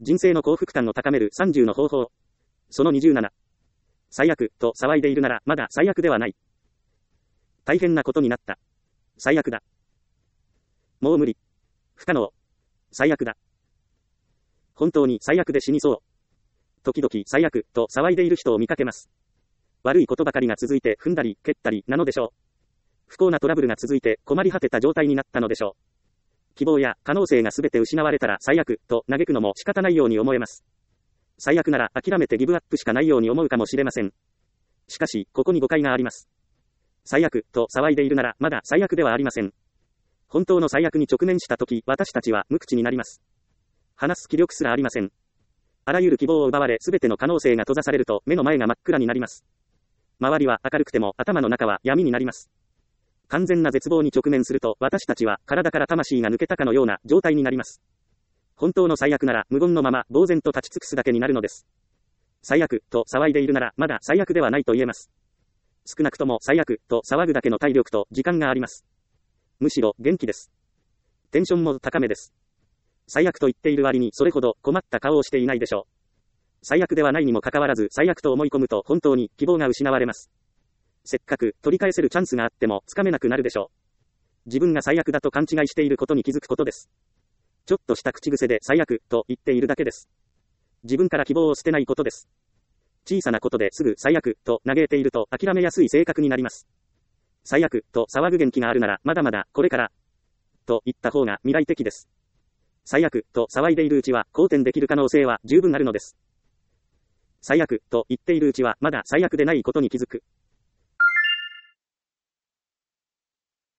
人生の幸福感を高める30の方法。その27。最悪と騒いでいるならまだ最悪ではない。大変なことになった。最悪だ。もう無理。不可能。最悪だ。本当に最悪で死にそう。時々最悪と騒いでいる人を見かけます。悪いことばかりが続いて踏んだり蹴ったりなのでしょう。不幸なトラブルが続いて困り果てた状態になったのでしょう。希望や可能性がすべて失われたら最悪と嘆くのも仕方ないように思えます。最悪なら諦めてギブアップしかないように思うかもしれません。しかし、ここに誤解があります。最悪と騒いでいるならまだ最悪ではありません。本当の最悪に直面したとき、私たちは無口になります。話す気力すらありません。あらゆる希望を奪われ、すべての可能性が閉ざされると、目の前が真っ暗になります。周りは明るくても、頭の中は闇になります。完全な絶望に直面すると、私たちは体から魂が抜けたかのような状態になります。本当の最悪なら、無言のまま、呆然と立ち尽くすだけになるのです。最悪と騒いでいるなら、まだ最悪ではないと言えます。少なくとも最悪と騒ぐだけの体力と時間があります。むしろ元気です。テンションも高めです。最悪と言っている割にそれほど困った顔をしていないでしょう。最悪ではないにもかかわらず最悪と思い込むと本当に希望が失われます。せっかく取り返せるチャンスがあってもつかめなくなるでしょう。自分が最悪だと勘違いしていることに気づくことです。ちょっとした口癖で最悪と言っているだけです。自分から希望を捨てないことです。小さなことですぐ最悪と嘆いていると諦めやすい性格になります。最悪と騒ぐ元気があるならまだまだこれからと言った方が未来的です。最悪と騒いでいるうちは好転できる可能性は十分あるのです。最悪と言っているうちはまだ最悪でないことに気づく。